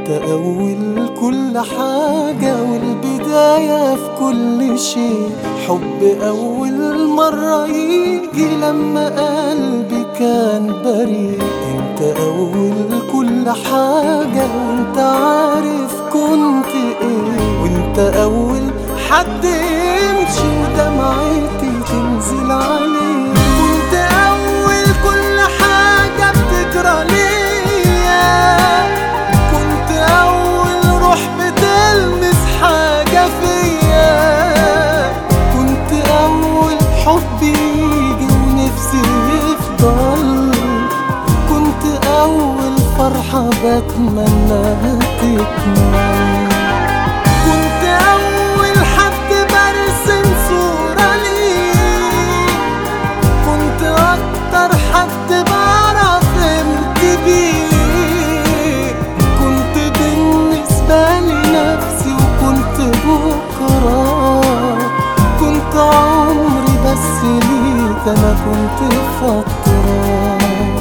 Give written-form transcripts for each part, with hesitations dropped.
انت اول كل حاجة والبداية في كل شيء. حب اول مرة يجي لما قلبي كان بريء. انت اول كل حاجة وانت عارف كنت ايه. وانت اول حد يمشي ودمعتي تنزل عليه. كنت اول كل حاجة بتجرى ليا. كنت اول روح بتلمس حاجة فيا. كنت اول حب يجي ونفسي يفضل. كنت اول فرحة بتمناها تكمل. كنت اول حد برسم صورة ليه. كنت اكتر حد بعرف امتى بيه. كنت بالنسبة لنفسي وكنت بكرة. كنت عمري بس ليك انا كنت فترة.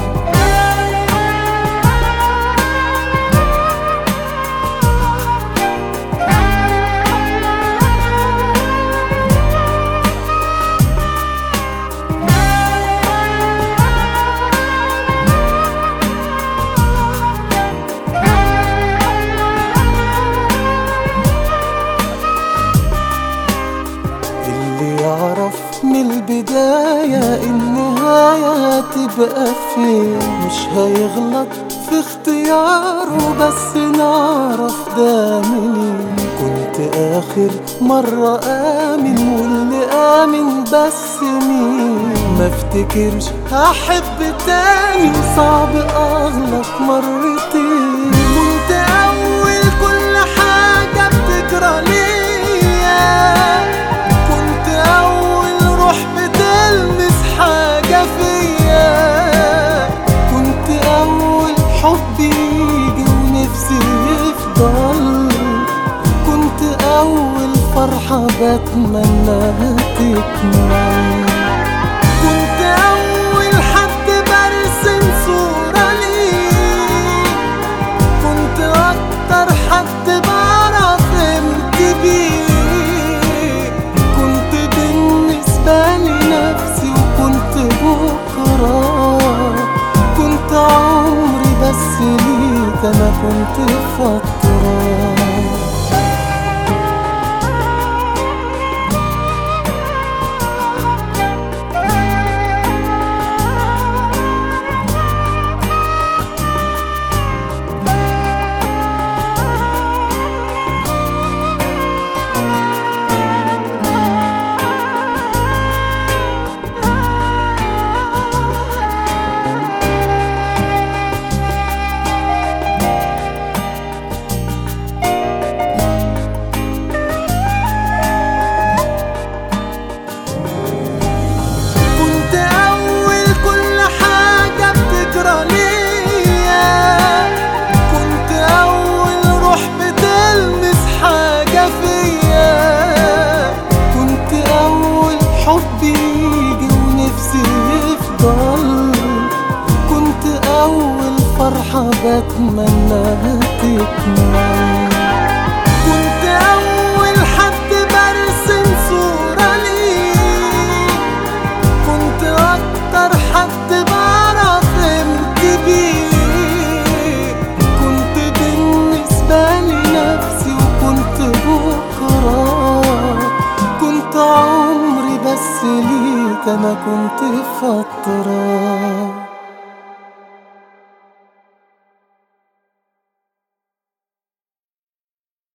يعرف من البداية النهاية هتبقى فين. مش هيغلط في اختياره بس نعرف ده منين. كنت آخر مرة آمن واللي آمن بس مين. ما افتكرش هحب تاني صعب أغلط مرتين. كنت أول كل حاجة بتجرى ليا. أول روح بتلمس حاجة فيا. كنت أول حب يجي ونفسي يفضل. كنت أول فرحة بتمناها تكمل. كنت أول حد برسم صورة ليه. كنت أكتر حد بعرف امتى بيه. لنفسي وكنت بكرة. كنت عمري بس ليك أنا كنت فترة. حب يجي ونفسي يفضل. كنت أول فرحة بتمناها تكمل. كنت أول حد برسم صورة ليه. كنت أكتر حد بعرف امتى بيه. كنت بالنسبة لنفسي وكنت بكرة. كنت عمري بس ليك أنا كنت فترة.